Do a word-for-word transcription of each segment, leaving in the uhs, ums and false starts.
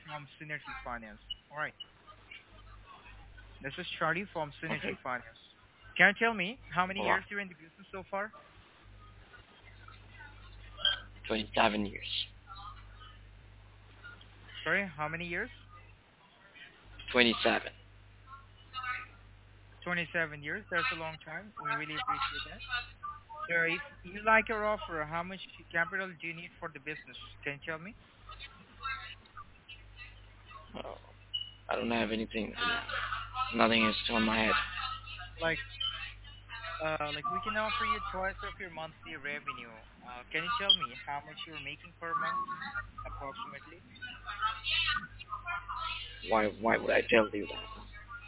from Synergy Finance. All right. This is Charlie from Synergy Okay. Finance. Can you tell me how many All right. years you're in the business so far? twenty-seven years. Sorry, how many years? twenty-seven. twenty-seven years. That's a long time. We really appreciate that. So if you like our offer, how much capital do you need for the business? Can you tell me? Uh, I don't have anything. Nothing is on my head. Like, uh, like we can offer you twice of your monthly revenue. Uh, can you tell me how much you're making per month, approximately? Why? Why would I tell you that?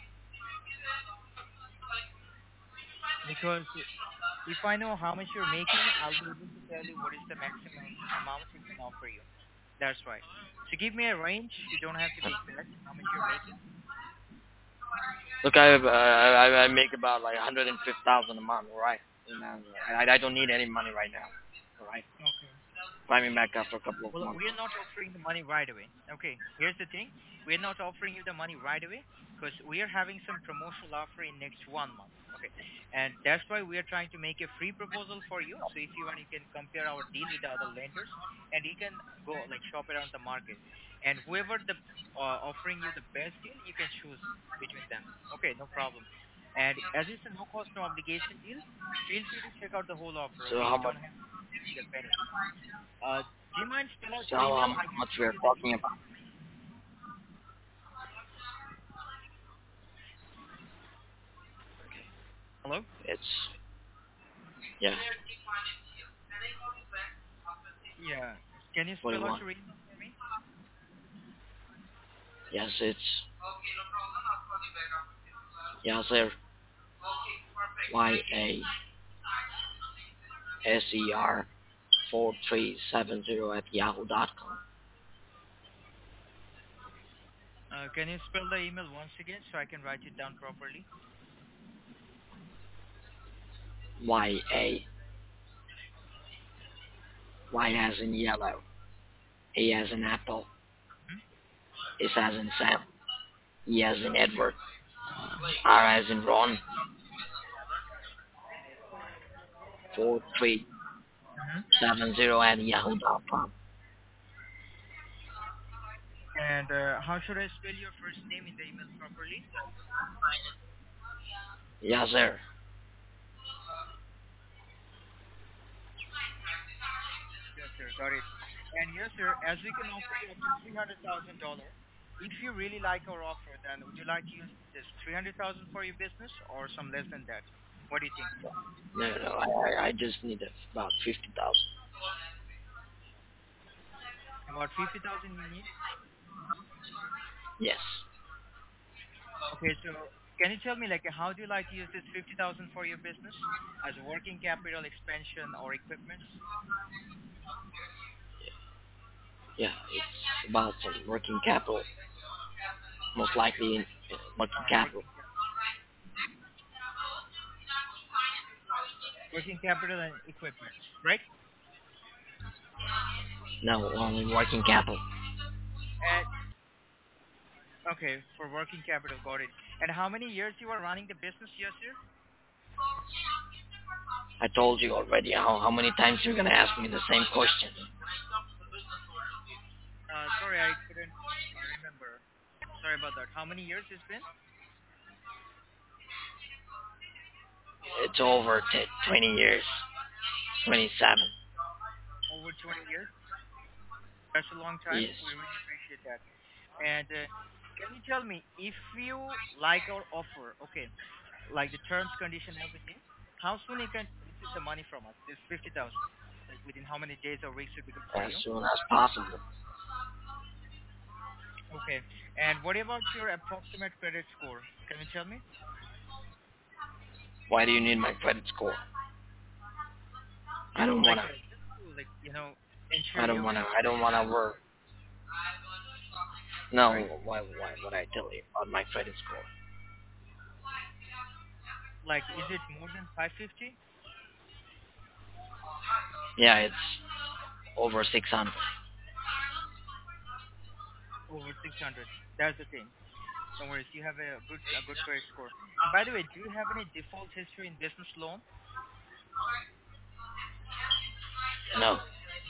Because if I know how much you're making, I'll be able to tell you what is the maximum amount we can offer you. That's right. So give me a range. You don't have to be exact. How much you're making? Look, I uh, I, I make about like one hundred and fifty thousand a month. All right. And, uh, I I don't need any money right now. All right. Okay. Climbing back after a couple of Well, months. we are not offering the money right away. Okay, here's the thing. We're not offering you the money right away because we are having some promotional offer in next one month. Okay, and that's why we are trying to make a free proposal for you. So if you want, you can compare our deal with the other lenders, and you can go like shop around the market. And whoever the uh, offering you the best deal, you can choose between them. Okay, no problem. And as it's a no cost, no obligation deal, feel free to check out the whole offer. So Okay, how you much? don't have to pay a single penny. Uh, do you mind spell out So your how, how email? I can much we send are you the talking email. about? Hello? It's yeah, Yeah. Can you spell out forty-one. your email for me? Yes, it's Yasser Y A S E R four three seven zero at yahoo dot com. Uh, can you spell the email once again so I can write it down properly? Y A Y as in yellow, A as in apple, Hmm? S as in Sam, E as in Edward, R as in Ron, four three Hmm. seven zero at yahoo dot com. And uh, how should I spell your first name in the email properly? Yes, sir. Yes, sir. Got it. And yes, sir, as we can offer you up to three hundred thousand dollars if you really like our offer, then would you like to use this three hundred thousand dollars for your business or some less than that? What do you think? No, no, no, I, I I just need about fifty thousand. About fifty thousand dollars you need? Yes. Okay, so can you tell me, like, how do you like to use this fifty thousand for your business as working capital expansion or equipment? Yeah, it's about some working capital, most likely in uh, working Uh, capital. working cap- working capital and equipment, right? No, only working capital. And okay, for working capital, got it. And how many years you are running the business, yes, sir? I told you already how, how many times you're gonna ask me the same question. Uh, sorry, I couldn't uh, remember. Sorry about that. How many years it's been? It's over t- twenty years, twenty-seven. Over twenty years. That's a long time. Yes. We really appreciate that. And uh, can you tell me if you like our offer, okay, like the terms, condition, everything, how soon you can receive the money from us? This fifty thousand. Like within how many days or weeks would be good for As you? soon as possible. Okay. And what about your approximate credit score? Can you tell me? Why do you need my credit score? I don't Like wanna. uh, just to like you know ensure I don't you wanna. get I don't wanna work. No. sorry. Why? Why would I tell you about my credit score? Like is it more than five fifty? Yeah, it's over six hundred. Over six hundred. That's the thing. No worries. You have a good a good credit score. And by the way, do you have any default history in business loan? No.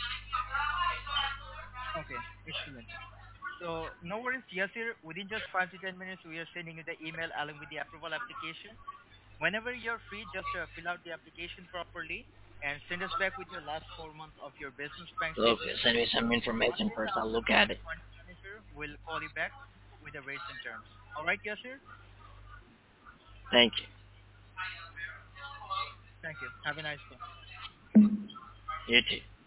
Okay, excellent. So no worries, Yasir. Within just five to ten minutes, we are sending you the email along with the approval application. Whenever you're free, just uh, fill out the application properly and send us back with your last four months of your business bank Look, statement. send me some One information day first. down I'll the look line, at the it. fund manager will call you back with the rates and terms. All right, Yasir? Thank you. Thank you. Have a nice day. You too.